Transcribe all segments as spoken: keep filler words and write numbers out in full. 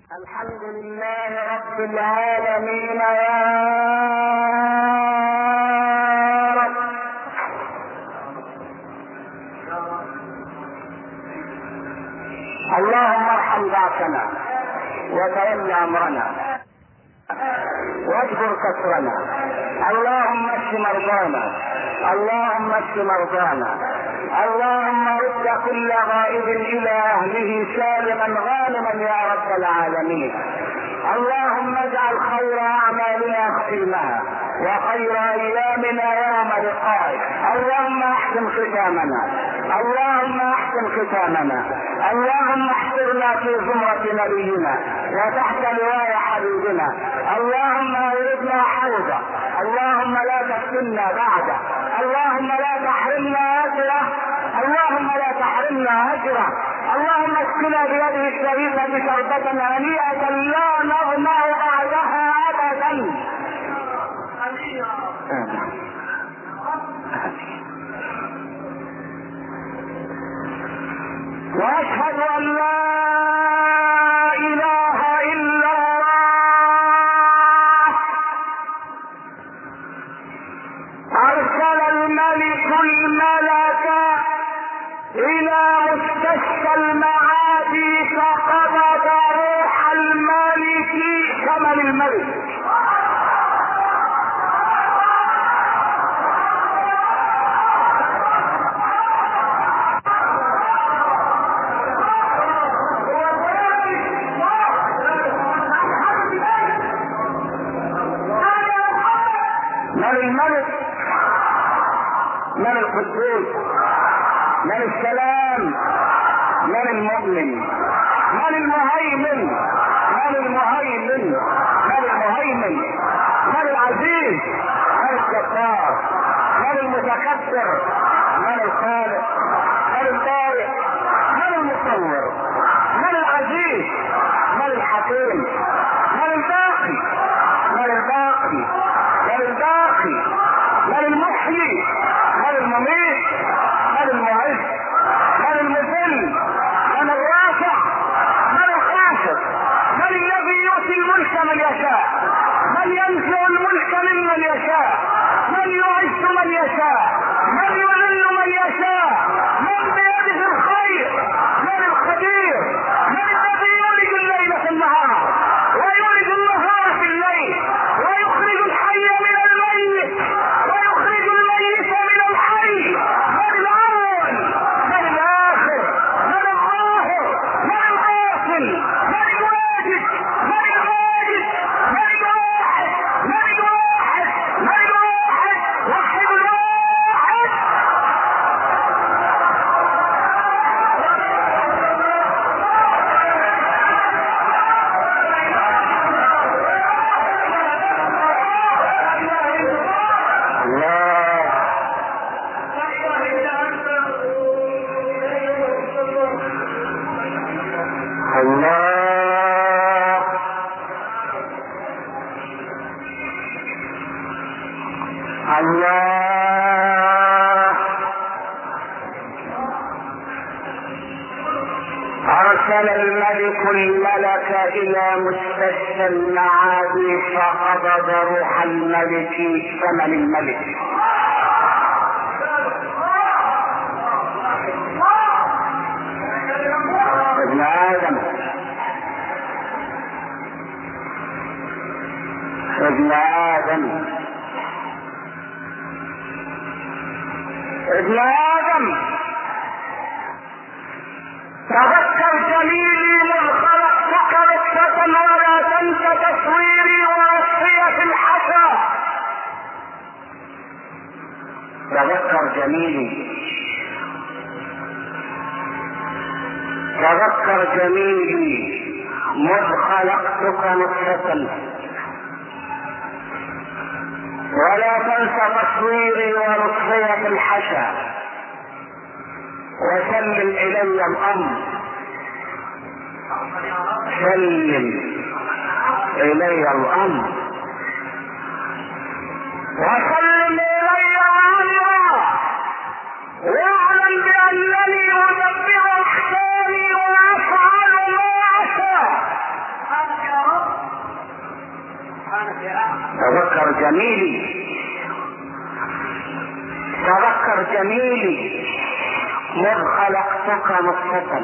الحمد لله رب العالمين يا رب. اللهم ارحم ضعفنا وتول امرنا واجبر كسرنا. اللهم اشف مرضانا، اللهم اشف مرضانا، اللهم رد كل غائب الى اهله سالما غانما يا رب العالمين. اللهم اجعل خير اعمالنا ختامها وخير ايامنا يوم لقائك. اللهم احسن ختامنا، اللهم احسن ختامنا، اللهم احشرنا في زمرة نبينا وتحت لواء حبيبنا. اللهم اوردنا حوضه، اللهم لا تفتنا بعده، اللهم لا تحرمنا اجره، اللهم لا تحرمنا اجره. اللهم اسقنا بيده الشريفه شربة هنيئة لا نظمأ بعدها ابدا. واشهد ان لا اله الا الله. ارسل الملك الملك الى مستشفى المعادي فقبض روح الملك ثمن الملك. الملك من القدوس، من السلام، من المؤمن، من المهيمن، من المهيمن، من المهيمن، من العزيز، من الجبار، من المتكبر، من الخالق، من البارئ، من المصور، من العزيز، من الحكيم، من الباقي، من الباقي، من الباقي، من المحيي، من المميت، من المعز، من المذل، من الرافع، من الخافض، من الذي يؤتي الملك من يشاء، من ينزع الملك ممن يشاء، من يعز من يشاء، من يذل من يشاء، من بيده الخير، من القدير، من الذي يولد الليل في النهار ويولد النهار في الليل ويخرج الحي من الميت ويخرج الميت من الحي. من الاول، من الاخر، من الظاهر، من الباطن، من الواجد، من الواجد، من الواحد، من الواحد، من الواحد، وحد الواحد. الله الله ارسل الملك الملك الى مستشفى المعادي فقبض روح الملك ثمن الملك. ابن ادم ابن ادم ابن ادم تذكر جميلي من خلقتك نطفة ولا تنس تصويري ووصية في الحشا. تذكر جميلي، تذكر جميلي مذ خلقتك نطفة ولا تنس تصويري ولطفي في الحشا. وسلم الي الامر، سلم الي الامر وسلم الي الامر واعلم بانني ادبر احكامي وافعل ما اشاء. تذكر جميلي تذكر جميلي مذ خلقتك نطفة،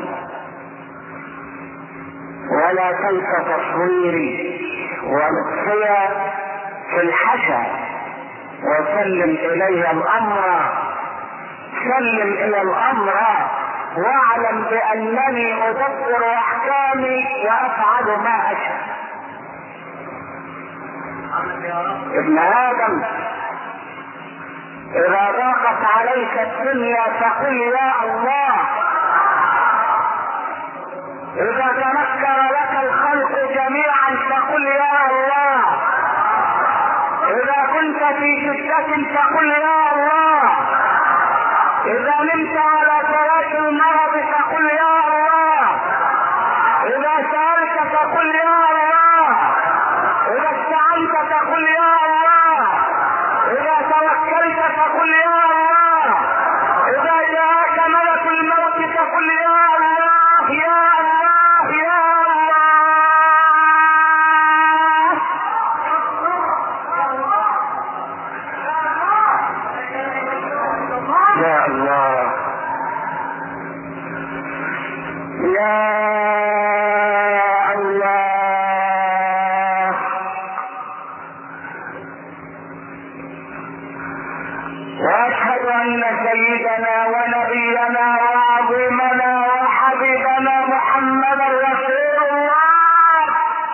ولا تنس تصويري ونطفي في الحشا، وسلم الي الامر سلم الى الامر واعلم بانني ادبر احكامي وافعل ما اشاء. ابن ادم اذا ضاقت عليك الدنيا فقل يا الله، اذا تنكر لك الخلق جميعا فقل يا الله، اذا كنت في شدة فقل يا الله، اذا نمت على فراش المرض فقل يا الله، اذا سألت فقل يا الله، اذا استعنت فقل يا الله، اذا توكلت فقل يا الله، اذا جاءك ملك الموت فقل يا الله يا الله يا الله يا الله يا سيدنا ونبينا وعظيمنا وحبيبنا محمد رسول الله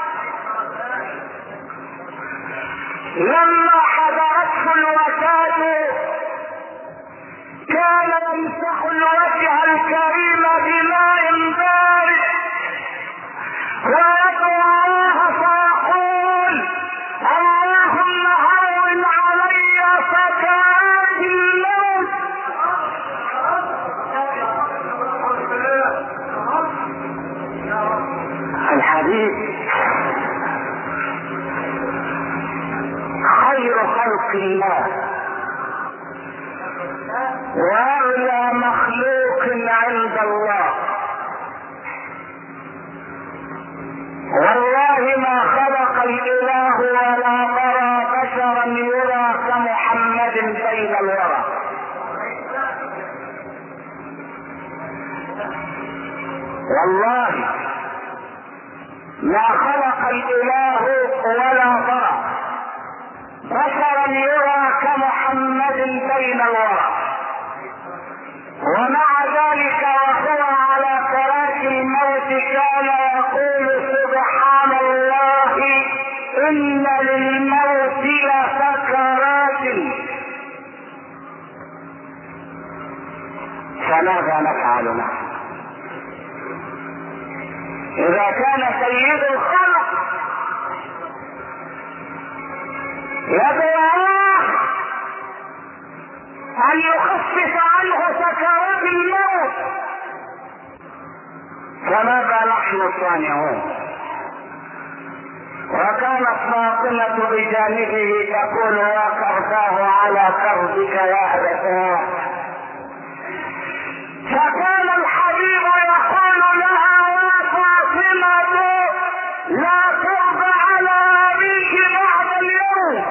لما حضرته الوفاة كان يمسح الوجه الكريم بماء بارد ويدعو الله فيقول اللهم هون علي سكرات الموت. الحديث خير خلق الله واغلى مخلوق عند الله، والله ما خلق الاله ولا ترى بشرا يرى كمحمد بين الورى. والله ما خلق الاله ولا ترى بشرا يرى كمحمد بين الورى، ومع ذلك وهو على فراش الموت كان يقول سبحان الله ان للموت لسكرات. فماذا نفعل نحن اذا كان سيد الخلق يدعو الله ان يخفف عنه سكرات الموت؟ فماذا نحن صانعون؟ وكانت فاطمة بجانبه تقول يا كرباه على كربك يا أبتاه، فكان الحبيب يقول لها يا فاطمة لا ترضى على أبيك بعد اليوم.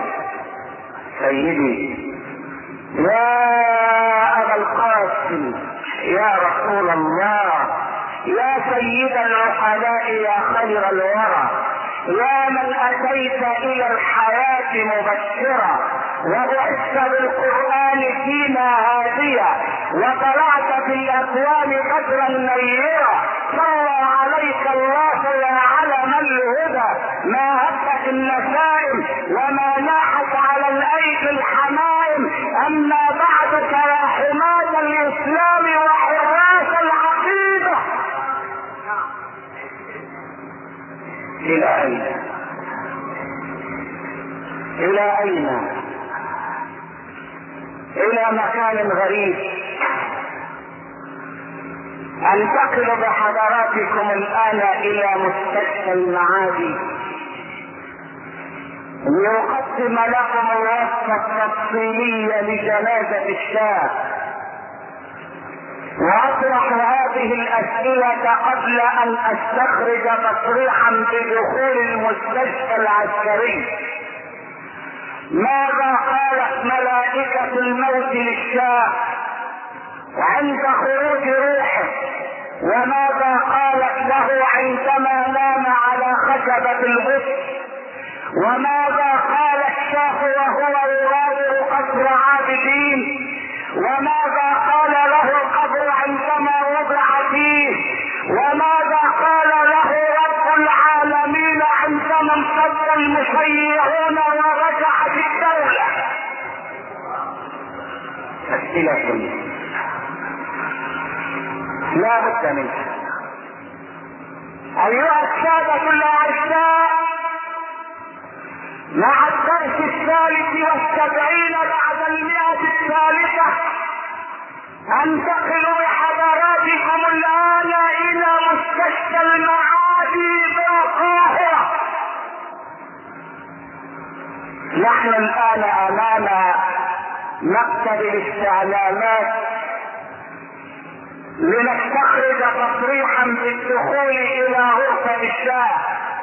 سيدي يا أبا القاسم يا رسول الله يا سيد العقلاء يا خير الورى، يا من أتيت إلى الحياة مبشرا وبعثت بالقرآن فينا هاديا وطلعت في الأكوان بدرا نيرا، صلى عليك الله يا علم الهدى، ما هبت النسائم وما ناحت على الأيدي الحمائم، أما بعدك يا حماة الإسلام وحراس العقيدة. إلى أين؟ إلى أين؟ إلى مكان غريب. أنتقل بحضراتكم الآن إلى مستشفى المعادي ليقدم لكم الوصفة التفصيلية لجنازة الشاب، واطرح هذه الاسئلة قبل ان استخرج تصريحا بدخول المستشفى العسكري. ماذا قالت ملائكة الموت للشاه عند خروج روحه؟ وماذا قالت له عندما نام على خشبة الغصن؟ وماذا قال الشاه وهو يراود قصر عابدين؟ وماذا قال له القبر عندما وضع فيه؟ وماذا قال له رب العالمين عندما انصب المشيعون ورجعت الدولة؟ أسئلة لا بد منها. أيها السادة الأعزاء، مع الدرس الثالث والسبعين بعد المئة الثالثة انتقل بحضراتكم الآن إلى مستشفى المعادي بالقاهرة. نحن الآن أمام مكتب الاستعلامات لنستخرج تصريحا بالدخول إلى غرفة الشاه،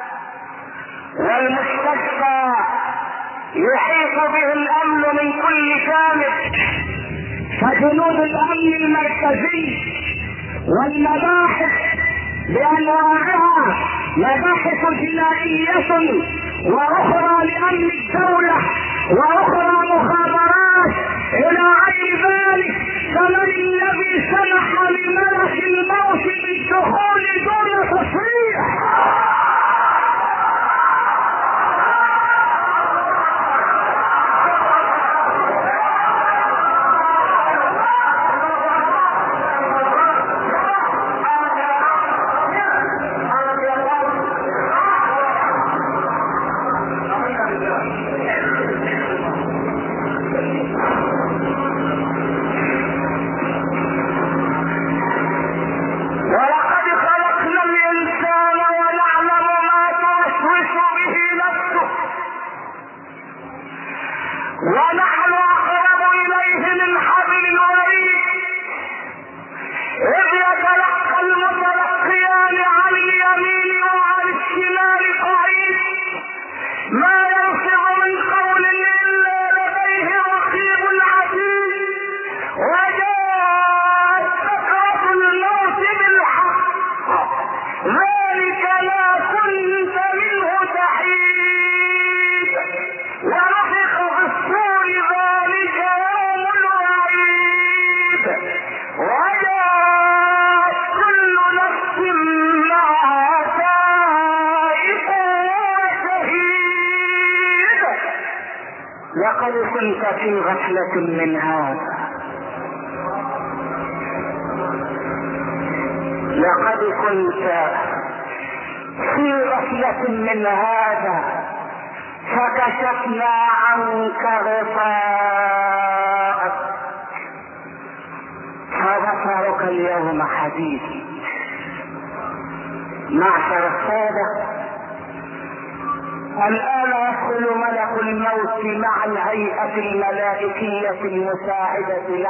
والمستشفى يحيط به الامن من كل جانب، فجنود الامن المركزي والمباحث بانواعها، مباحث جنائية واخرى لامن الدولة واخرى مخابرات الى غير ذلك، فمن الذي سمح لملك الموت بالدخول دون تصريح؟ ونحن اقرب اليه من حبل الوريد، اذ يتلقى المتلقيان عن اليمين وعن الشمال قعيد، ما يلفظ من قول الا لديه رقيب عتيد، وجاءت سكرة الموت بالحق، ذلك ما كنت منه تحيد، ونفخ في الصور، ذلك يوم الوعيد، وجاءت كل نفس معها سائق وشهيد. لقد كنت في غفلة من هذا، لقد كنت في غفلة من هذا، فكشفنا عنك غطاءك فبصرك اليوم حديد. معشر السادة، الآن يدخل ملك الموت مع الهيئة الملائكية المساعدة له،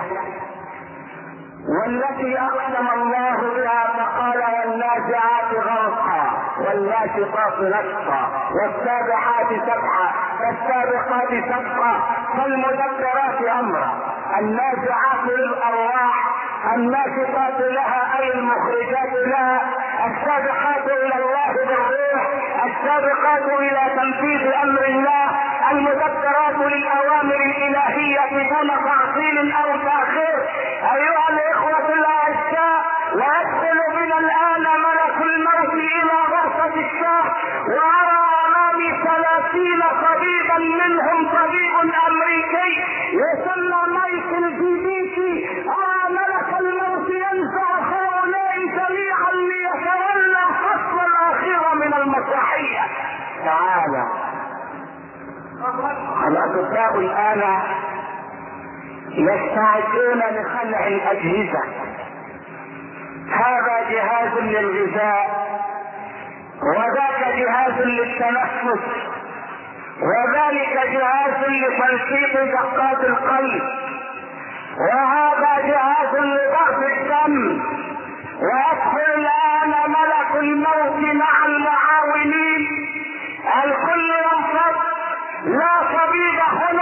والتي اقسم الله بها فقال: والنازعات غرقا والناشطات نشطا والسابحات سبحا فالسابقات سبقا فالمدبرات امرا. النازعات للارواح، الناشطات لها اي المخرجات لها، السابقات الى الله بالروح، السابقات الى تنفيذ امر الله، المدبرات للاوامر الالهيه دون تعطيل او تاخير. ايها الاخوه الاعزاء، ويدخل بنا الان ملك الموت الى غرفه الشاه، وارى امامي ثلاثين طبيبا، منهم طبيب امريكي يسمى مايكل جيبيتي. ارى ملك الموت ينزع هؤلاء جميعا ليتولى الفصل الاخير من المسرحيه. تعالى الاطباء الان يستعدون لخلع الاجهزه. هذا جهاز للغذاء، وذاك جهاز للتنفس، وذلك جهاز لتنشيط دقات القلب، وهذا جهاز لضغط الدم. ويدخل الان ملك الموت مع المعاونين، الكل ينفض، لا طبيب هنا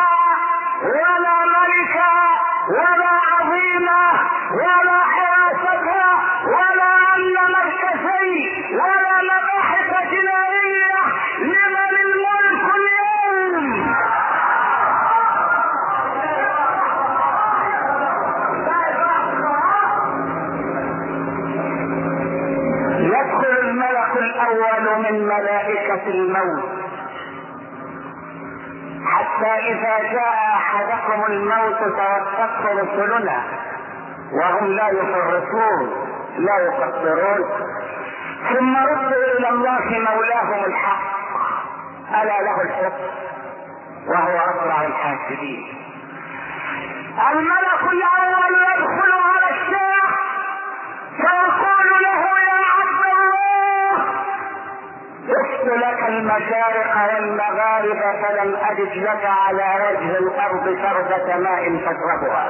ملائكة الموت، حتى إذا جاء أحدكم الموت توفته رسلنا وهم لا يفرطون لا يقصرون، ثم ردوا إلى الله مولاهم الحق ألا له الحكم وهو أسرع الحاسبين. الملك الأول يدخل على الشيخ فيقول له يا عبد الله جئت لك المشارق والمغارب فلم أجد لك على وجه الأرض شربة ماء تشربها.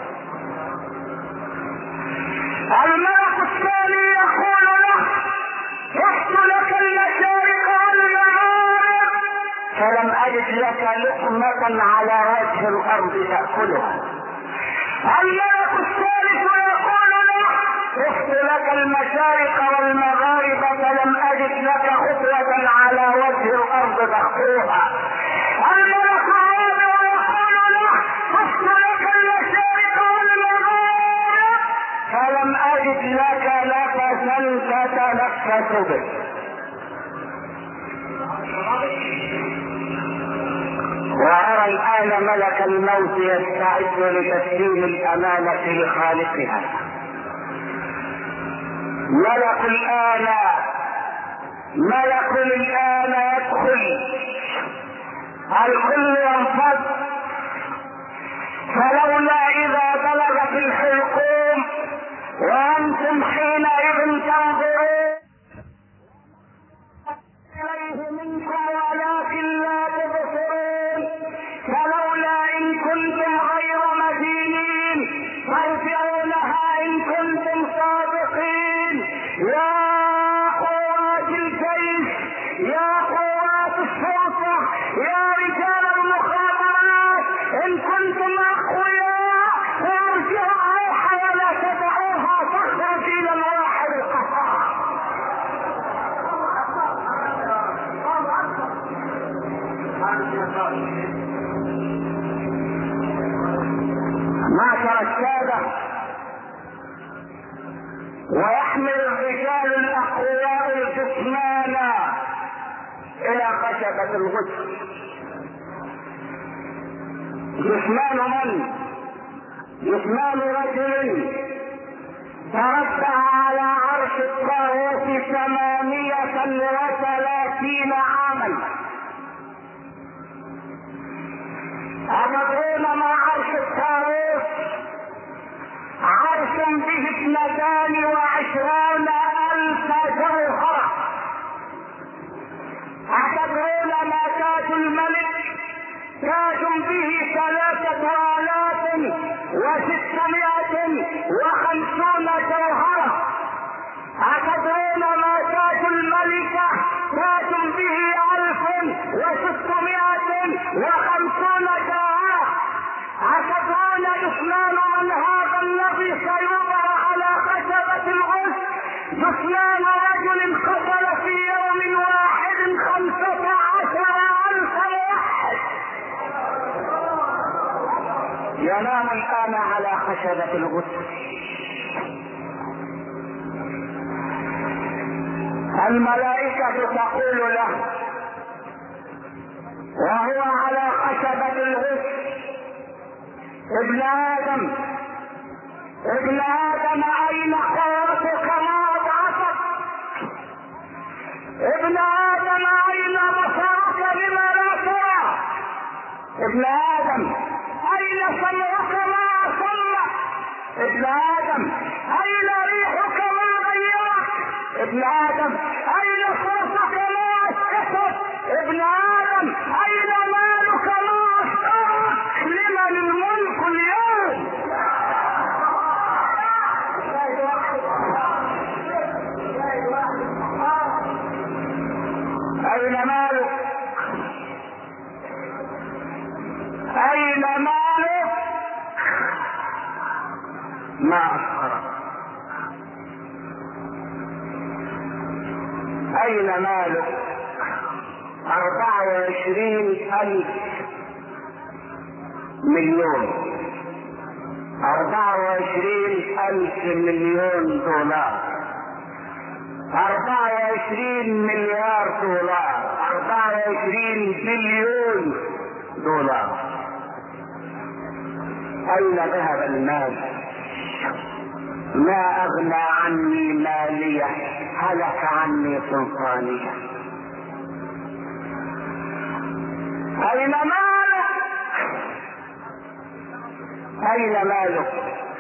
الملك الثاني يقول له جئت لك المشارق والمغارب فلم أجد لك لقمة على وجه الأرض تأكلها. الملك الثالث يقول له جئت لك المشارق والمغارب فلم أجد لك خطوة على وجه الأرض تخطوها. الملك الرابع يقول له جئت لك المشارق والمغارب فلم أجد لك نفسا تتنفس به. وأرى الآن ملك الموت يستعد لتسليم الأمانة لخالقها. ملك الآن ملك الآن يدخل، الكل ينفض، فلولا إذا بلغت الحلقوم وأنتم حينئذ تنظرون إليه منكم ولكن لا تبصرون، فلولا إن كنتم غير مدينين ترجعونها إن كنتم صادقين. يا قوات الجيش، يا قوات الشرطة، يا رجال المخابرات، إن كنتم أقوياء فارجعوا روحا ولا تدعوها تخرج إلى الواحد القهار. معشر السادة، ويحمل الرجال الأقوياء الجسمان إلى خشبة الغسل. جسمان من؟ جسمان رجل تربع على عرش الطاغوت ثمانية وثلاثين عاما. أتدرون ما عرش الطاغوت؟ عرش به اثنتان وعشرون ألف جوهرة. أتدرون ما تاج الملك؟ تاج به ثلاثة آلاف وستمائة وخمسون جوهرة. أتدرون ما تاج الملكة؟ تاج به ألف وستمائة وخمسون جوهرة. أتدرون جثمان من هذا الذي سيوضع على خشبة الغسل؟ جثمان رجل قتل في يوم واحد خمسة عشر ألف واحد. ينام الآن على خشبة الغسل. الملائكة تقول له وهو على خشبة الغسل ابن آدم ابن آدم أين قوتك ما أضعفك؟ ابن آدم أين بصرك لما لا ترى؟ ابن آدم أين سمعك ما أسمعك؟ ابن آدم أين ريحك ما غيرك؟ ابن آدم أين صوتك ما أسكتك؟ ابن آدم أين مالك ما أسكرك؟ لمن الملك اليوم؟ أين مالك؟ أين مالك؟ ما أسكرك؟ أين مالك؟ أربعة وعشرين ألف مليون أربعة وعشرين ألف مليون دولار. اربعة وعشرين مليار دولار، اربعة وعشرين بليون دولار. اين ذهب المال؟ ما اغنى عني مالية، هلك عني سلطانية. اين مالك؟ اين مالك؟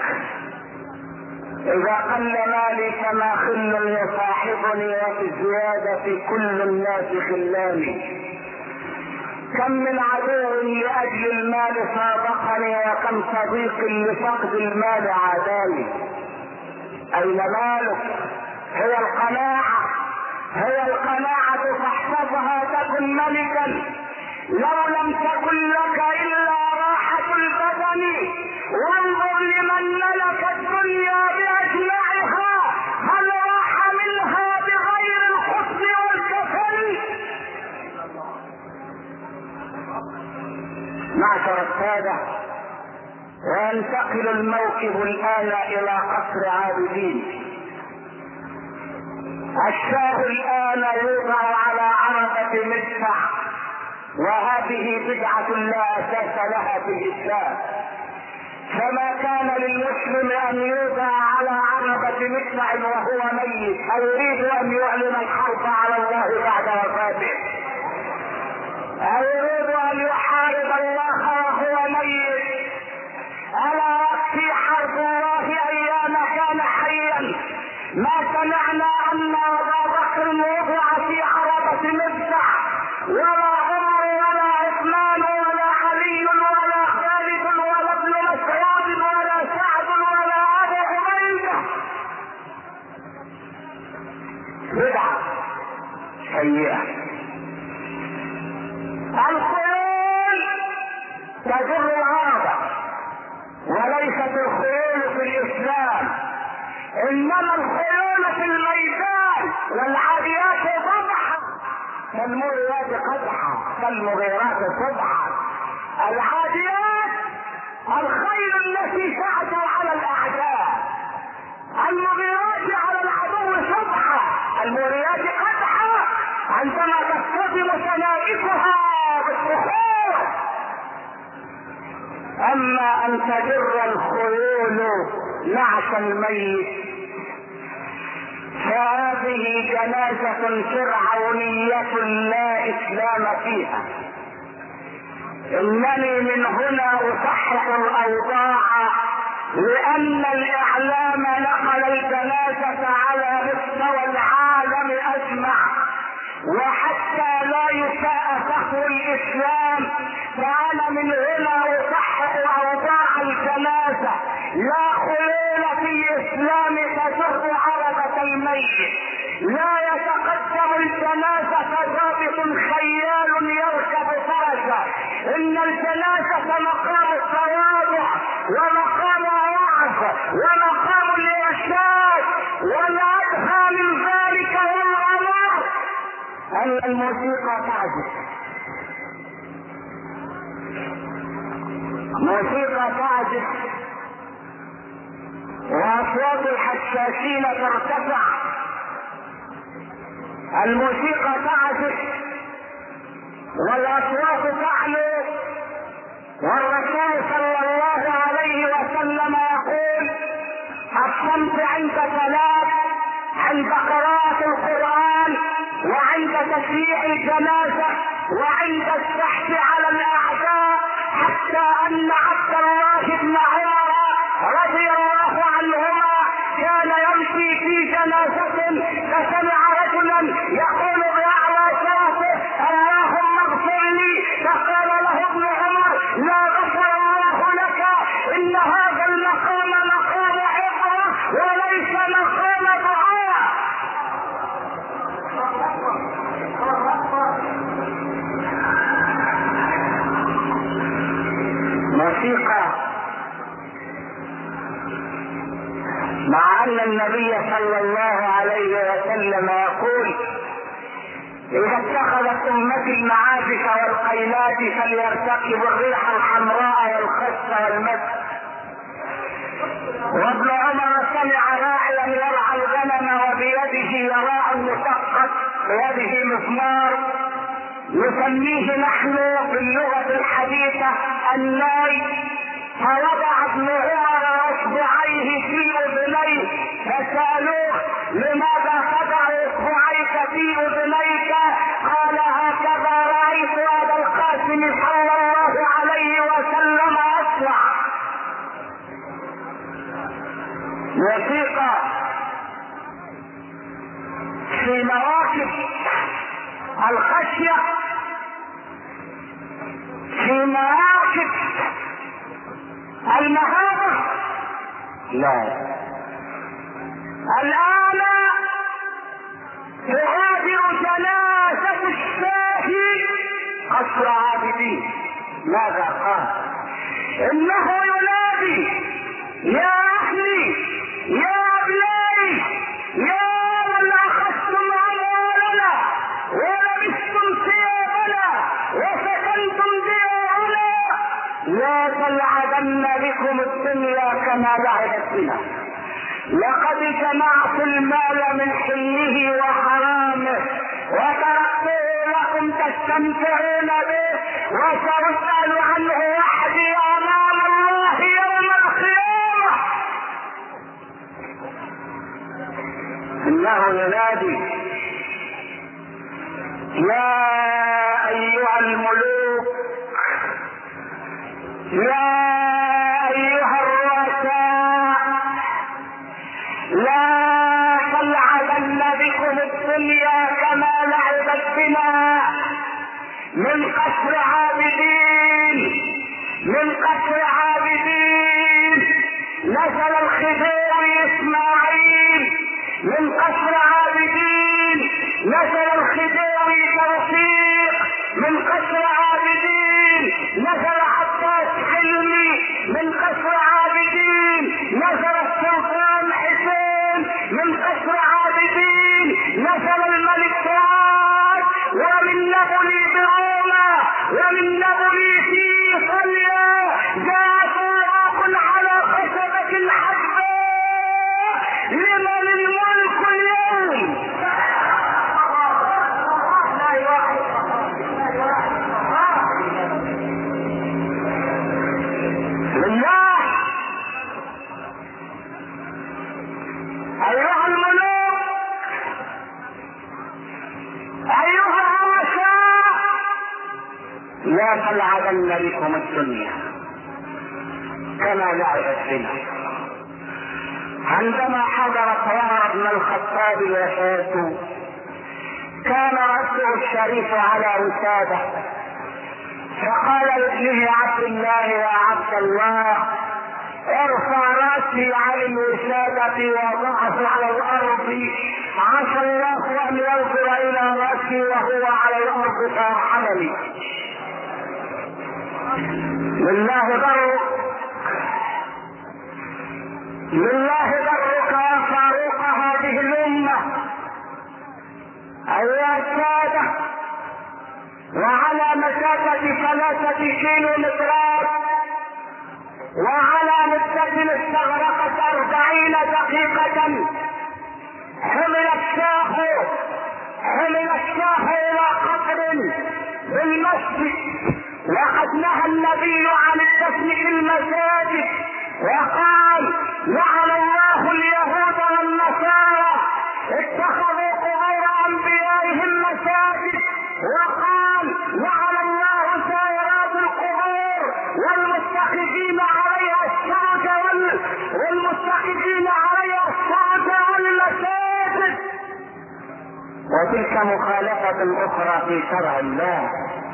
اذا قل مالي فما خل يصاحبني، وفي الزيادة كل الناس خلاني. كم من عدو لاجل المال صادقني، وكم صديق لفقد المال عاداني. اين مالك؟ هي القناعة، هي القناعة فاحفظها تكن ملكا. لو لم تكن لك الا راحة البدن، وانظر لمن ملك الدنيا باجمعها، هل راح منها بغير الحسن والكفن؟ معشر السادة، وينتقل الموكب الآن إلى قصر عابدين. الشاه الآن يوضع على عربة مدفع، وهذه بدعة لا أساس لها في الإسلام. فما كان للمسلم أن يوضع على عربة مدفع وهو ميت، أو يريد أن يعلن الحرب على الله بعد وفاته، أو يريد أن يحارب الله وهو ميت. ألا يكفي حرب الله أيام كان حيا؟ ما سمعنا أن أبا بكر وضع في عربة مدفع، ولا عمر ولا عثمان ولا علي ولا خالد ولا ابن مسعود ولا سعد ولا أبو عبيدة. بدعة سيئة. الخيول تجر العربة، وليست الخيول في الإسلام، إنما الخيول في الميدان. والعاديات ضبحا فالمغيرات قدحا فالمغيرات صبحا. العاديات الخيل التي تعدو على الأعداء، المغيرات على العدو صبحا، المغيرات قدحا عندما تصطدم سنائكها بالصخور. اما ان تجر الخيول نعش الميت فهذه جنازة فرعونية لا اسلام فيها. انني من هنا اصحح الاوضاع، لان الاعلام نقل الجنازة على مستوى العالم اجمع، وحتى لا يساء فهم الاسلام فانا من هنا اصحح اوضاع الجنازة. لا خيول في الاسلام تجر عربة الميت، لا يتقدم الجنازة ضابط خيال يركب فرسه، ان الجنازة مقام التواضع ومقام الوعظ ومقام الارشاد، والادهى من ذلك والامر ان الموسيقى تعزف، موسيقى تعزف واصوات الحساسين ترتفع، الموسيقى تعزف والاصوات تعلو، والرسول صلى الله عليه وسلم يقول: الصمت عند ثلاث، عند قراءة القرآن، وعند تشييع الجنازة، وعند السحب على الاعداء. حتى ان عبد الله بن عمر رضي الله عنهما كان يمشي في جنازة فسمع رجلا يقول باعلى صوته: اللهم اغفر لي. فقال له ابن عمر: لا غفر الله لك، ان هذا المقام مقام عبرة وليس مقام دعاء. موسيقى، مع ان النبي صلى الله عليه وسلم يقول: اذا اتخذت امتي المعازف والقيلات فليرتكبوا الريح الحمراء والخس والمسك. وابن عمر سمع راعي رجلا يرعى الغنم وبيده يراع مسقط بيده مسمار، نسميه نحن باللغة الحديثة الناي. فوضع ابن عمر اصبعيه في اذنيه فسألوه لماذا تضع اصبعيك في اذنيك؟ قال هكذا رأيت ابا القاسم صلى الله عليه وسلم اصنع. موسيقى في مواقف الخشية، في مواقف المهابة لا. الآن تغادر جنازة الشاهي قصر عابدين. ماذا قال؟ إنه ينادي يا أهلي يا أبنائي يا من أخذتم أموالنا ولبستم ثيابنا وسكنتم ديارنا، لا تلعبن بكم الدنيا كما لعبت بنا. لقد جمعت المال من حله وحرامه وتركته لكم تستمتعون به وسأسأل عنه وحدي امام الله يوم القيامة. انه ينادي يا ايها الملوك يا ايها الرؤساء لا تلعبن بكم الدنيا كما لعبت بنا. من قصر عابدين من قصر عابدين نزل الخديوي اسماعيل، من قصر عابدين نزل الخديوي توفيق، من قصر عابدين نزل عباس حلمي، من قصر عابدين نزل السلطان حسين، من قصر عابدين نزل الملك فؤاد، ومن نبلي بروما ومن نبلي في صليا جاء طوراق على خشبة الحبة. لمن الملك اليوم؟ لله. ايها الملوك ايها الرؤساء لا تلعبن بكم الدنيا كما لعبت بنا. عندما حضرت عمر بن الخطاب وفاته كان رأسه الشريف على وساده، فقال لابنه عبد الله يا عبد الله ارفع راسي عن الوسادة وضعه على الارض، عسى الله ان ينظر الى راسي وهو على الارض فيرحمني. لله برك لله برك يا فاروق هذه الامه ايها الساده. وعلى مسافة ثلاثة كيلو مترات وعلى مدة استغرقت أربعين دقيقة حمل الشاخ حمل الشاخ إلى قبر بالمسجد، وقد نهى النبي عن الدفن في المساجد وقال لعن الله اليهود والنصارى اتخذوا قبور أنبيائهم مساجد، وقال لعن الله سائرات القبور والمتخذين عليها السرج والمتخذين عليها السرج والمساجد. وتلك مخالفة أخرى في شرع الله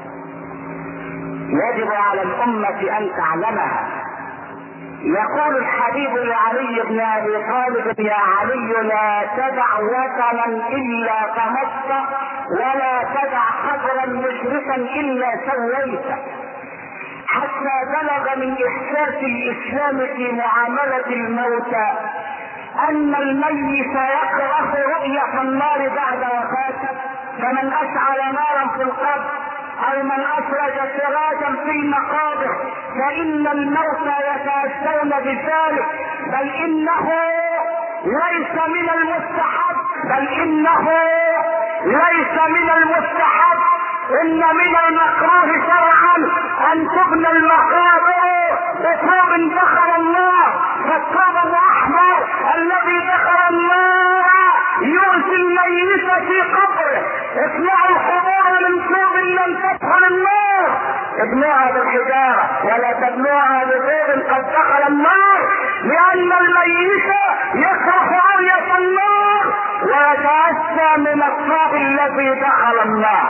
يجب على الأمة أن تعلمها. يقول الحبيب لعلي بن ابي طالب يا علي لا تدع وطنا الا طمسته ولا تدع قبرا مشرفا الا سويته، حتى بلغ من احساس الاسلام في معاملة الموتى ان الميت يكره رؤية النار بعد وفاته، فمن اشعل نارا في القبر او من اسرج سراجا في المقابر فان الموتى يتأسون بذلك، بل انه ليس من المستحب، بل انه ليس من المستحب، ان من المكروه شرعا ان تبنى المقابر بطوب دخل الله، فالطوب الاحمر الذي دخل الله يؤذي الميت في قبره. اصنعوا القبور من طوب لم تدخل النار، ابنوها بالحجاره ولا تبنوها بطوب قد دخل النار، لان الميت يكره رؤيه النار ويتاسى من الطوب الذي دخل النار.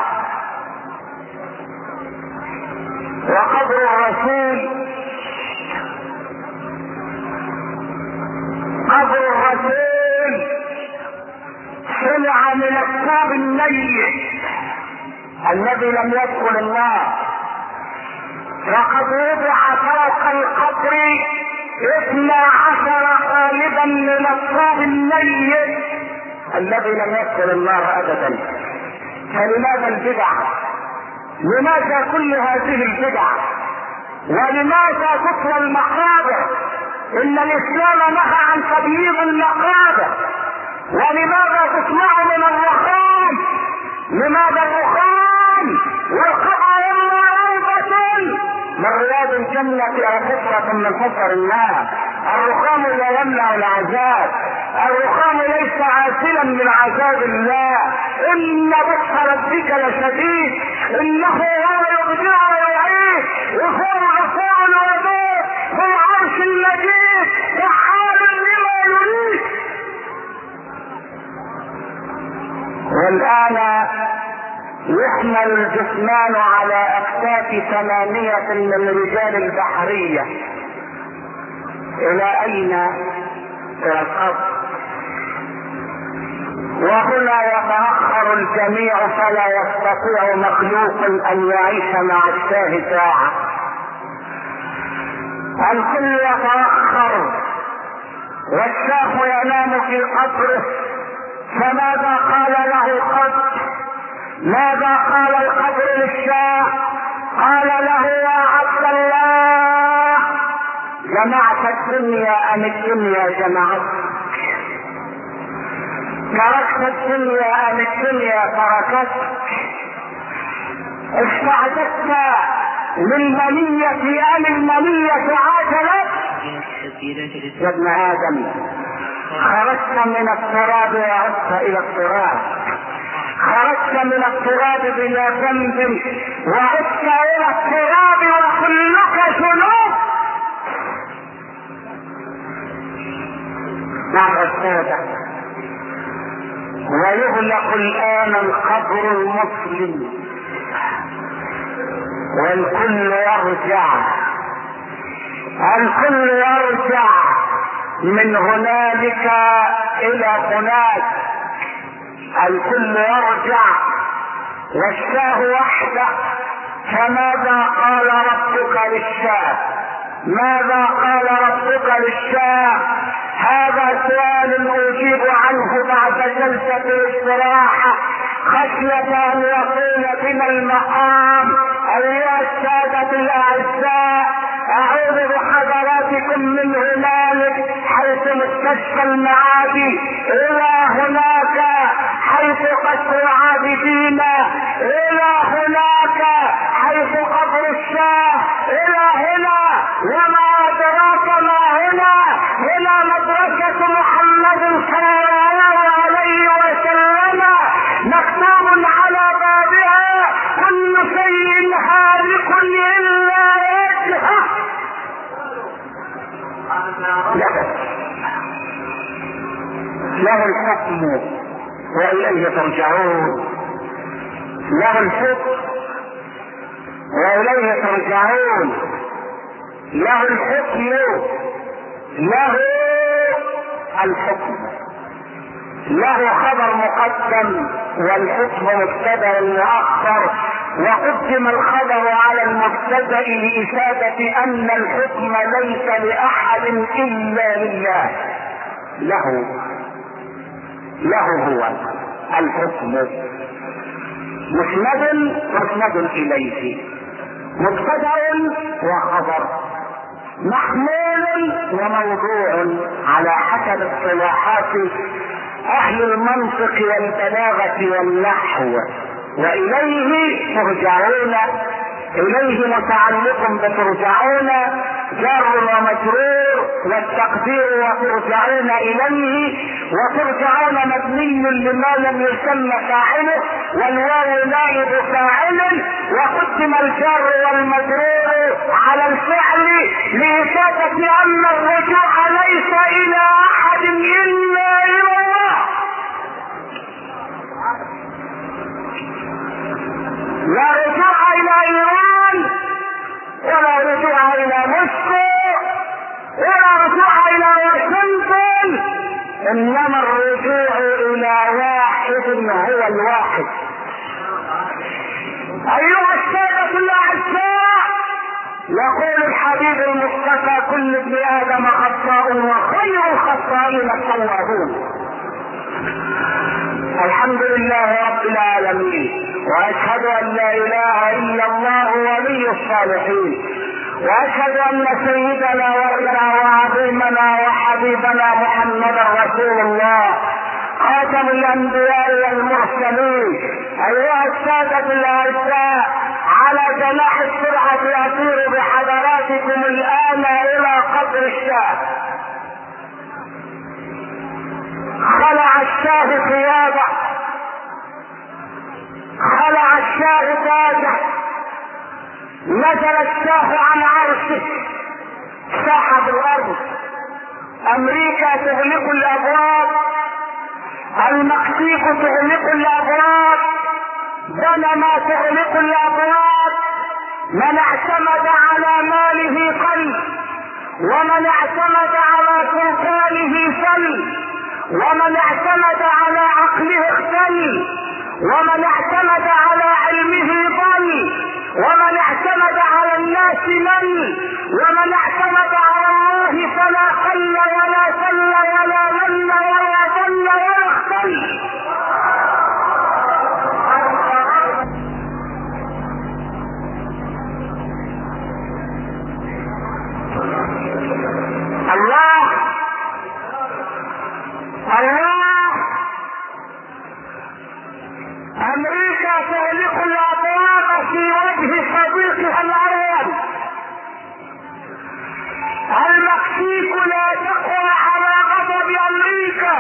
وقبر الرسول قبر الرسول صنع من الطوب الميت الذي لم يدخل النار، وقد وضع فوق القبر اثنا عشر قالبا من الطوب الميت الذي لم يدخل النار ابدا. فلماذا البدع؟ لماذا كل هذه البدع؟ ولماذا تطوى المقابر؟ ان الاسلام نهى عن تبييض المقابر. ولماذا تصنع من الرخام؟ لماذا الرخام؟ والقبر اما روضة من رياض الجنة او حفرة من حفر النار. الرخام لا يمنع العذاب، الرخام ليس عاسلا من عذاب الله. ان بطش ربك لشديد، انه هو يبدع ويعيد، وهو غفور ودود ذو العرش المجيد فعال لما يريد. والان يحمل الجثمان على اكتاف ثمانية من رجال البحرية. الى اين؟ الى القبر. وهنا يتأخر الجميع فلا يستطيع مخلوق ان يعيش مع الشاه ساعة. الكل يتأخر والشاه ينام في قبره. فماذا قال له القبر؟ ماذا قال القبر للشاه؟ قال له يا عبد الله جمعت الدنيا ام الدنيا جمعتك؟ تركت الدنيا ام الدنيا تركتك؟ استعددت للمنية ام المنية عاجلت؟ يا ابن ادم خرجت من التراب وعدت الى التراب، خرجت من التراب بلا ذنب وعدت الى التراب وكلك ذنوب. مع السادة ويغلق الان القبر المسلم والكل يرجع، الكل يرجع من هنالك الى هناك، الكل يرجع والشاه وحده. فماذا قال ربك للشاه؟ ماذا قال ربك للشاه؟ هذا سؤال اجيب عنه بعد جلسة الاستراحة خشية ان يقول بنا المقام. ايها السادة الاعزاء اعوذ بحضراتكم من هنالك حيث مستشفى المعادي الى هناك حيث قصر العابدين، الى هناك حيث قبر الشاه، الى هنا وما ادراك ما هنا. هنا مدرسة محمد صلى الله عليه وسلم مكتوب على بابها كل شيء هالك الا وجهه. له الحكم واليه ترجعون، له الحكم واليه ترجعون، له الحكم له الحكم، له خبر مقدم والحكم مبتدا مؤخر، وقدم الخبر على المبتدا لإفادة ان الحكم ليس لاحد الا لله. له له هو الحكم مسند مسند اليه، مبتدا وخبر. محمول وموضوع على حسب اصطلاحات اهل المنطق والبلاغة والنحو، واليه ترجعون، اليه متعلق بترجعون جار ومجرور، والتقدير وترجعون اليه، وترجعون مبني لما لم يسمى فاعله، والواو نائب فاعل، وقدم الجار والمجرور على الفعل لإفادة ان الرجوع ليس الى احد الا الى الله. لا رجوع الى ايران، ولا رجوع الى موسكو، ولا رجوع الى واشنطن، انما الرجوع الى واحد هو الواحد. ايها السادة الاعزاء، يقول الحبيب المصطفى: كل ابن ادم خطاء وخير الخطائين التوابون. الحمد لله رب العالمين، واشهد ان لا اله الا الله ولي الصالحين، واشهد ان سيدنا ورنا وعظيمنا وحبيبنا محمدا رسول الله خاتم الانبياء والمرسلين. ايها السادة الاعزاء، على جناح السرعة اسير بحضراتكم الان الى قبر الشاه. خلع الشاه ثيابه، خلع الشاه تاجه، نزل الشاه عن عرشه، ساح بالارض. امريكا تغلق الابواب، المكسيك تغلق الابواب، بنما تغلق الابواب. من اعتمد على ماله قل، ومن اعتمد على سلطانه فل، ومن اعتمد على عقله اختل، ومن اعتمد على علمه ضل، ومن اعتمد على الناس من، ومن اعتمد على الله فلا قل ولا سل ولا من ولا ضل ولا اختل. الله الله امريكا تغلق الابواب في وجه صديقها الاول. المكسيك لا تقوى على غضب امريكا،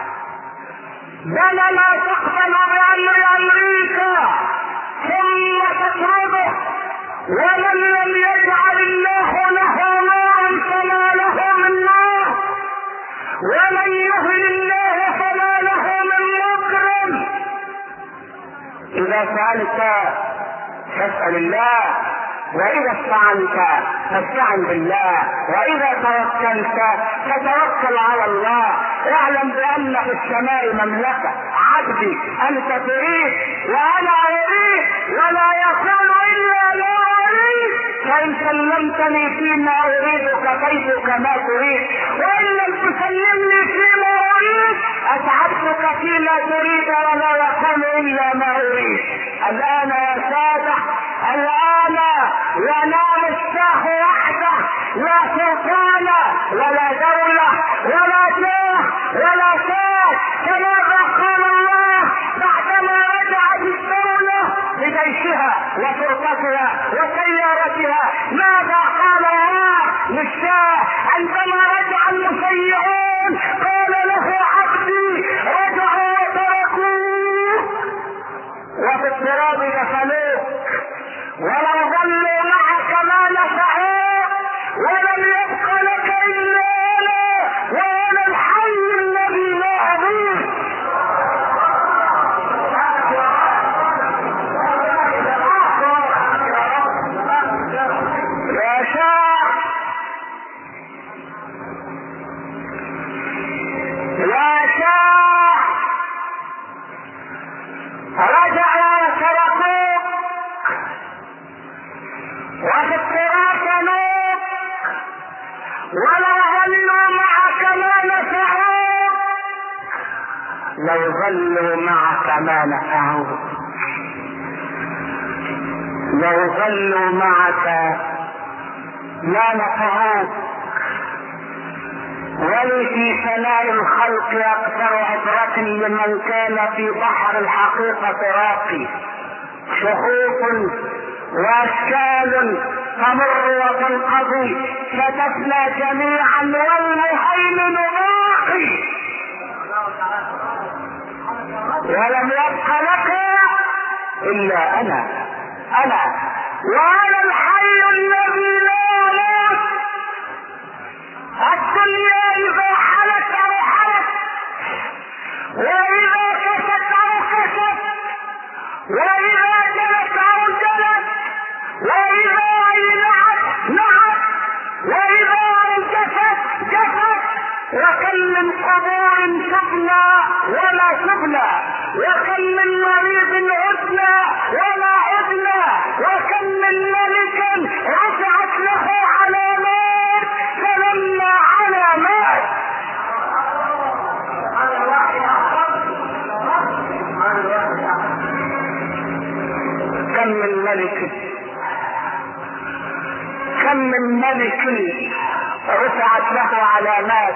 بل لا تقبل بامر امريكا ثم تطرده. ومن لم يجعل الله له نار فما له من نار، ومن يهن الله فما له من مكرم. اذا سألت فاسأل الله، واذا استعنت فاستعن بالله، واذا توكلت فتوكل على الله. اعلم بان في السماء مملكة. عبدي انت تريد وانا اريد، ولا يكون الا لا اريد. فان سلمتني فيما اريد كفيتك ما تريد، وان لم تسلمني فيما اريد اتعبتك فيما تريد، ولا يكون الا ما اريد. الان يا سادة، الان ينام الشاه وحده، لا سلطان ولا دولة ولا جاه ولا شاه. كما قال الله بعدما رجعت الدولة بجيشها وشرطتها وسيارتها، ماذا قال الله للشاه عندما رجع المسيعون؟ قال له: عبدي رجعوا وتركوه وفي التراب دفنوك، ولو ظلوا معك ما نفعوك، ولم يبق لك الا انا وانا الحي الذي لا اموت. يا شاه، يا شاه، رجعوا وتركوك وفي التراب دفنوك، ولو ظلوا معك ما نفعوك، لو ظلوا معك ما نفعوك، لو ظلوا معك لا نفعات، ولي في ثناء الخلق اكثر عبرة لمن كان في بحر الحقيقة راقي. شخوص واشكال تمر وتنقضي فتفنى جميعا والمهيمن باقي، ولم يبق لك الا انا انا وانا الحي الذي لا يموت. الدنيا اذا حلت او حلت، واذا كست او كست، واذا جلت او جلت، واذا نعت نعت، واذا انجفت جفت. وكم من قبور تبنى ولا تبنى، وكم من مريض عدنا ولا عدنا، وكم من ملك رفعت له علامات فلما علامات. كم من ملك كم من ملك رفعت له علامات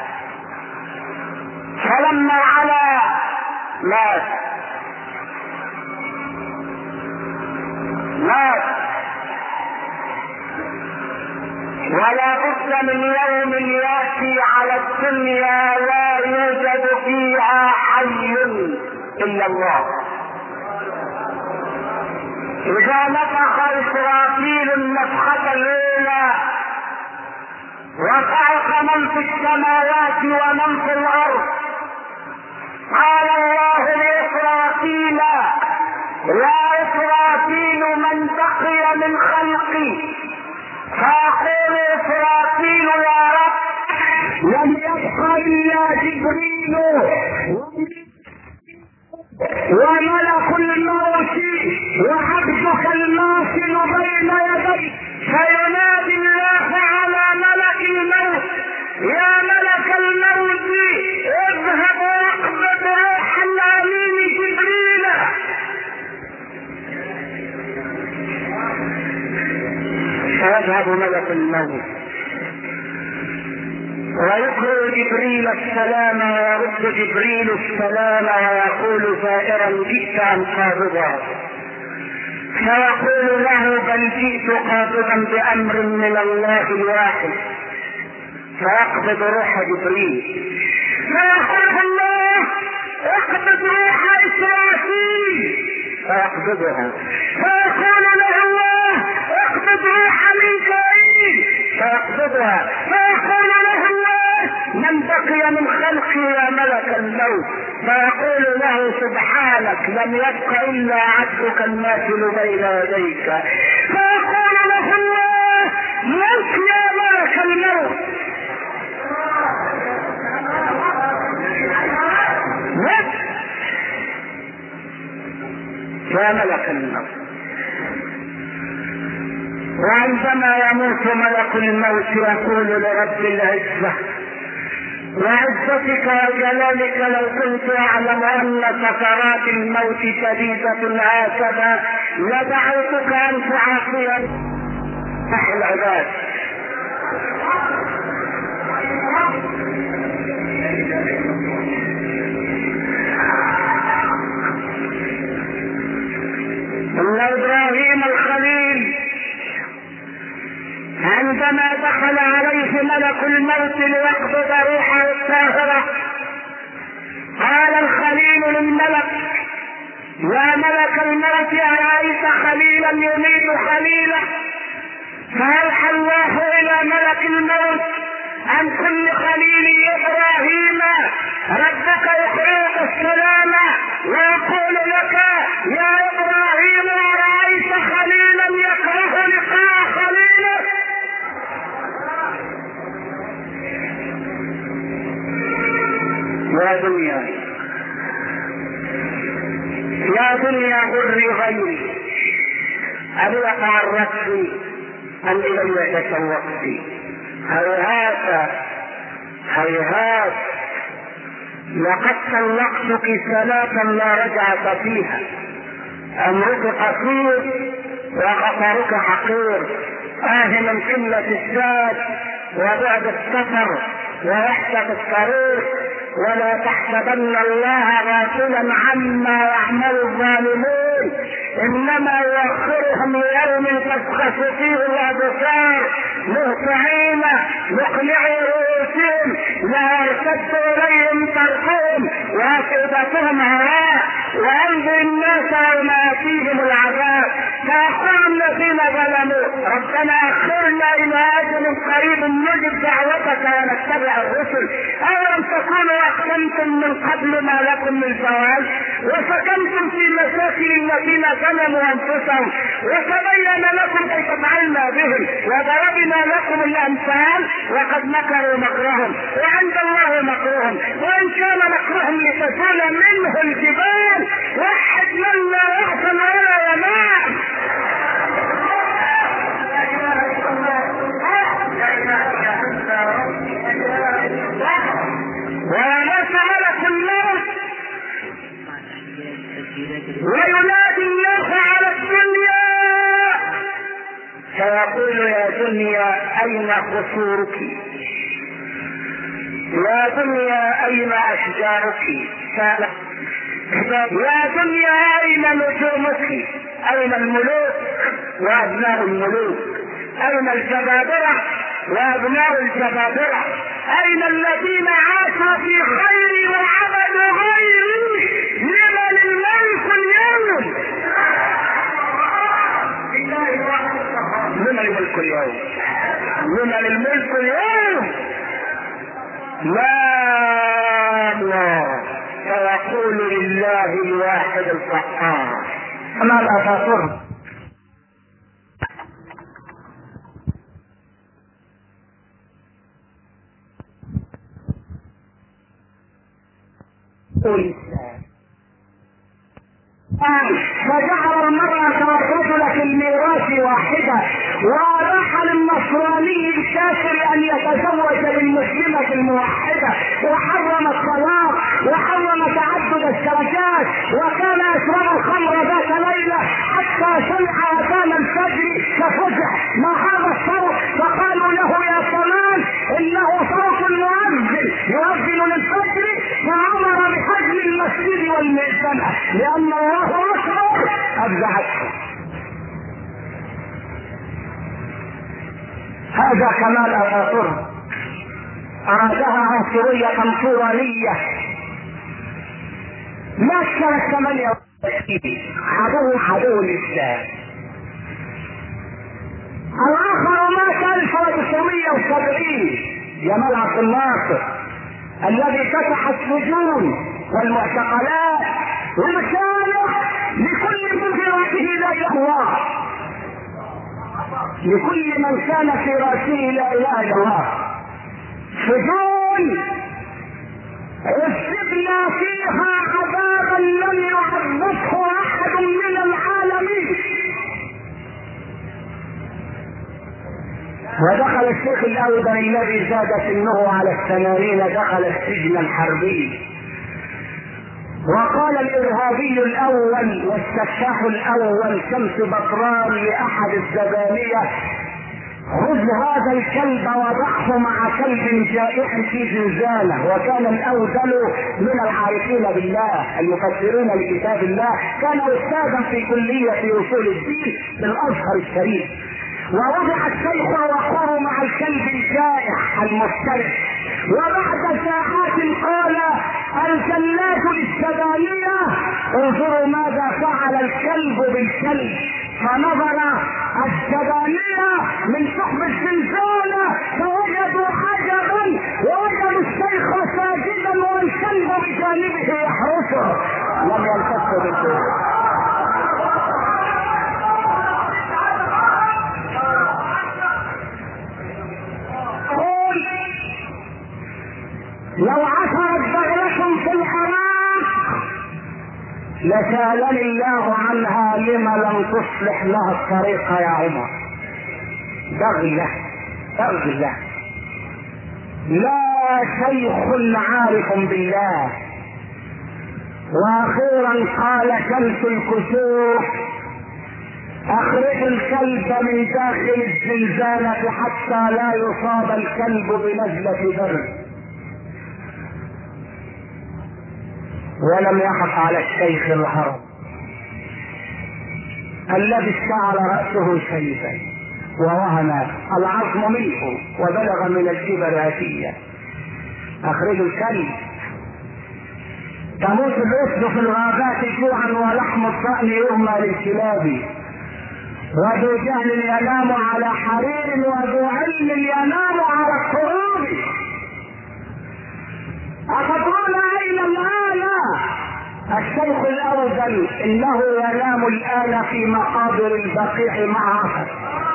فلما على مات مات. ولا بد من يوم ياتي على الدنيا لا يوجد فيها حي الا الله. اذا نفخ اسرافيل النفخة الاولى وصعق من في السماوات ومن في الارض، قال الله لإسرافيل: يا إسرافيل من بقي من خلقي. فيقول إسرافيل: يا رب لم يبق إلا جبريل وملك الموت وعبدك الماثل بين يديك. فينادي الله على ملك الموت: يا ملك الموت اذهب واقبض روح الامين جبريل. فيذهب ملك الموت ويقرأ جبريل السلام، ويرد جبريل السلام ويقول زائرا: جئت ام قابضا؟ فيقول له: بل جئت قابضا بامر من الله الواحد. فيقبض روح جبريل، فيقول الله: اقبض روح اسرافيل. فيقبضها. فيقول له الله: اقبض روح ميكائيل. فيقبضها. فيقول له الله: من بقي من خلقي يا ملك الموت. فيقول له: سبحانك لم يبق الا عبدك الماثل بين يديك. فيقول له الله: موت يا ملك الموت. يا ملك الموت. وعندما يموت ملك الموت يقول لرب العزة: وعزتك وجلالك لو كنت اعلم ان سكرات الموت شديدة هكذا لدعوتك ان تعافي العباد. ان ابراهيم الخليل عندما دخل عليه ملك الموت ليقبض روحه الطاهرة قال الخليل للملك: يا ملك الموت أرأيت خليلا يميت خليله؟ فأوحى الله إلى ملك الموت: عن كل خليل إبراهيم ربك يقرئك السلام ويقول لك: يا إبراهيم أرأيت خليلا يكره لقاء خليله؟ يا دنيا يا دنيا غري غيري أبي تعرفت أن إلي تشوقت. هيهات هيهات لقد طلقتك ثلاثا لا رجعة فيها. أمرك قصير وخطرك حقير. آه من قلة الزاد وبعد السفر ووحدة الطريق. ولا تحسبن الله غافلا عما يعمل الظالمون، انما يؤخرهم ليوم تشخص فيه الابصار مهطعين مقنعي رؤوسهم لا يرتد اليهم طرفهم وافئدتهم هواء. وانظر الناس يوم ياتيهم العذاب فيقول الذين ظلموا ربنا اخرنا الى اجل قريب نجب دعوتك ونتبع الرسل. اولم تكونوا اقسمتم من قبل ما لكم من زوال وسكنتم في مساكن الذين ظلموا انفسهم وتبين لكم كيف فعلنا بهم وضربنا لكم الامثال وقد مكروا مكرهم وعند الله مكرهم وان كان مكرهم لتزول منه الجبال وحد من لا يحسن ولا ينام. ونسى ملك الموت وينادي الناس على الدنيا فيقول يا دنيا اين قصورك، يا دنيا اين اشجارك، يا دنيا اين نجومك، اين الملوك وابناء الملوك، اين الجبابرة وابناء الجبابرة، اين الذين عاشوا في خير وعبدوا غيري، لمن الملك اليوم، لمن الملك اليوم، لمن الملك اليوم، لا الله. فيقول لله الواحد القهار. اما الافاطر فجعل المرأة والرجل في الميراث واحدة وأباح للنصراني الكافر أن يتزوج بالمسلمة الموحدة وحرم الطلاق وحرم تعدد الزوجات وكان يشرب الخمر ذات ليلة حتى سمع أذان الفجر ففزع ما هذا الصوت فقالوا له يا فلان إنه صوت المؤذن يؤذن للفجر فأمر بحجم المسجد والمئذنة لأن الله أكبر أفزعته. هذا كمال أفاطر أرادها عنصرية عنصرانية ما كانت ثمانية وثلاثين عدو عدو الإسلام. الآخر مات ألف وتسعمائة وسبعين جمال عبد الناصر الذي فتح السجون والمعتقلات ومكانه لكل من في رأسه لا إله إلا الله، لكل من كان في رأسه لا إله إلا الله. سجون عذبنا فيها عذابا لم يعذبه أحد من العالمين. ودخل الشيخ الأوذري الذي زاد سنه على الثمانين دخل السجن الحربي. وقال الإرهابي الأول والسفاح الأول شمس بطران لأحد الزبانية خذ هذا الكلب وضعه مع كلب جائع في زنزانة. وكان الأوذل من العارفين بالله المفسرين لكتاب الله، كان أستاذا في كلية أصول الدين بالأزهر الشريف. ووضع الشيخ وقوه مع الكلب الجائع المفترس. وبعد ساعات قال الجلاد للسبانية انظروا ماذا فعل الكلب بالكلب. فنظر السبانية من شحب الزنزانة فوجدوا عجبا ووجدوا الشيخ ساجدا والكلب بجانبه يحرسه لم يلتفت بالشيء. لو عثرت بغلة في العراق لسألني الله عنها لما لم تصلح لها الطريق يا عمر. بغلة بغلة لا شيخ عارف بالله. واخيرا قال شمس الكسوف اخرج الكلب من داخل الزنزانة حتى لا يصاب الكلب بنزلة برد. ولم يخف على الشيخ الهرم الذي اشتعل رأسه شيبا ووهن العظم منه وبلغ من الكبر عتيا. اخرجوا الكلب. تموت الاسد في الغابات جوعا ولحم الضأن يرمى للكلاب. وذو جهل ينام على حرير وذو علم ينام على الطعام. أتدرون أين الآن؟ الشيخ الأوزل إنه ينام الآن في مقابر البقيع مع أحد.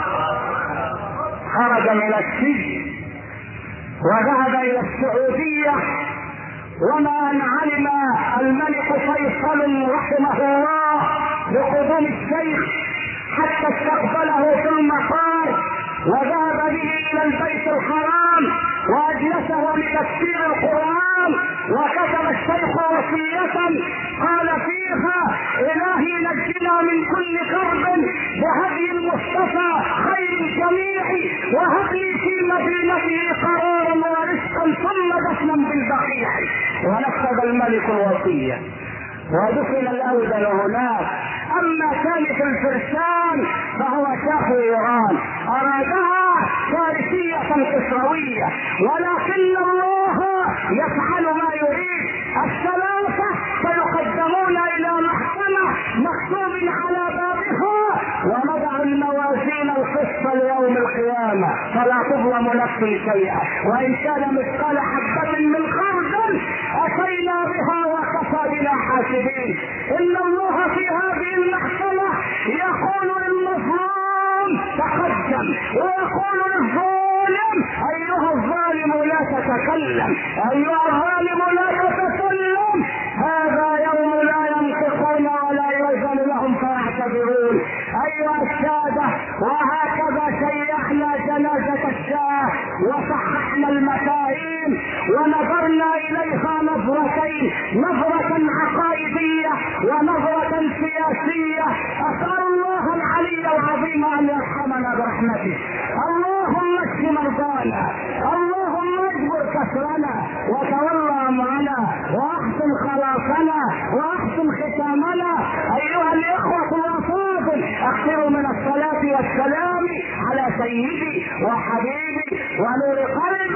خرج من السجن وذهب إلى السعودية، وما أن علم الملك فيصل رحمه الله بقدوم الشيخ حتى استقبله في المطار وذهب به إلى البيت الحرام وأجلسه لتفسير القرآن. وكتب الشيخ وصية قال فيها: إلهي نجنا من كل كرب بهدي المصطفى خير الجميع، وهب لي في مدينته قرارا ورزقا ثم دفنا بالبقيع. ونفذ الملك الوصية ودفن الأوزل هناك. أما ثالث الفرسان فهو شاه إيران، أرادها فارسية كسروية، ولكن الله يفعل ما يريد. الثلاثة سيقدمون إلى محكمة مكتوب على بابها: ونضع الموازين القسط ليوم القيامة فلا تظلم نفس شيئا وإن كان مثقال حبة من خردل أتينا بها وكفى بنا حاسبين. إن الله في هذه المحكمة يقول للمظلوم تقدم، ويقول للظالم: أيها الظالم لا تتكلم، أيها الظالم لا تتكلم. هذا يوم لا ينطقون ولا يؤذن لهم فيعتذرون. أيها السادة، وهكذا شيعنا جنازة الشاه وصححنا المفاهيم ونظرنا إليها نظرتين: نظرة عقائدية ونظرة سياسية. أسأل الله العلي العظيم أن يرحمنا برحمته. اللهم اشف مرضانا، اللهم اجبر كسرنا وتولى أمرنا وأحسن خلاصنا وأحسن ختامنا. أيها الإخوة الأفاضل، أكثروا من الصلاة والسلام على سيدي وحبيبي ونور قلبي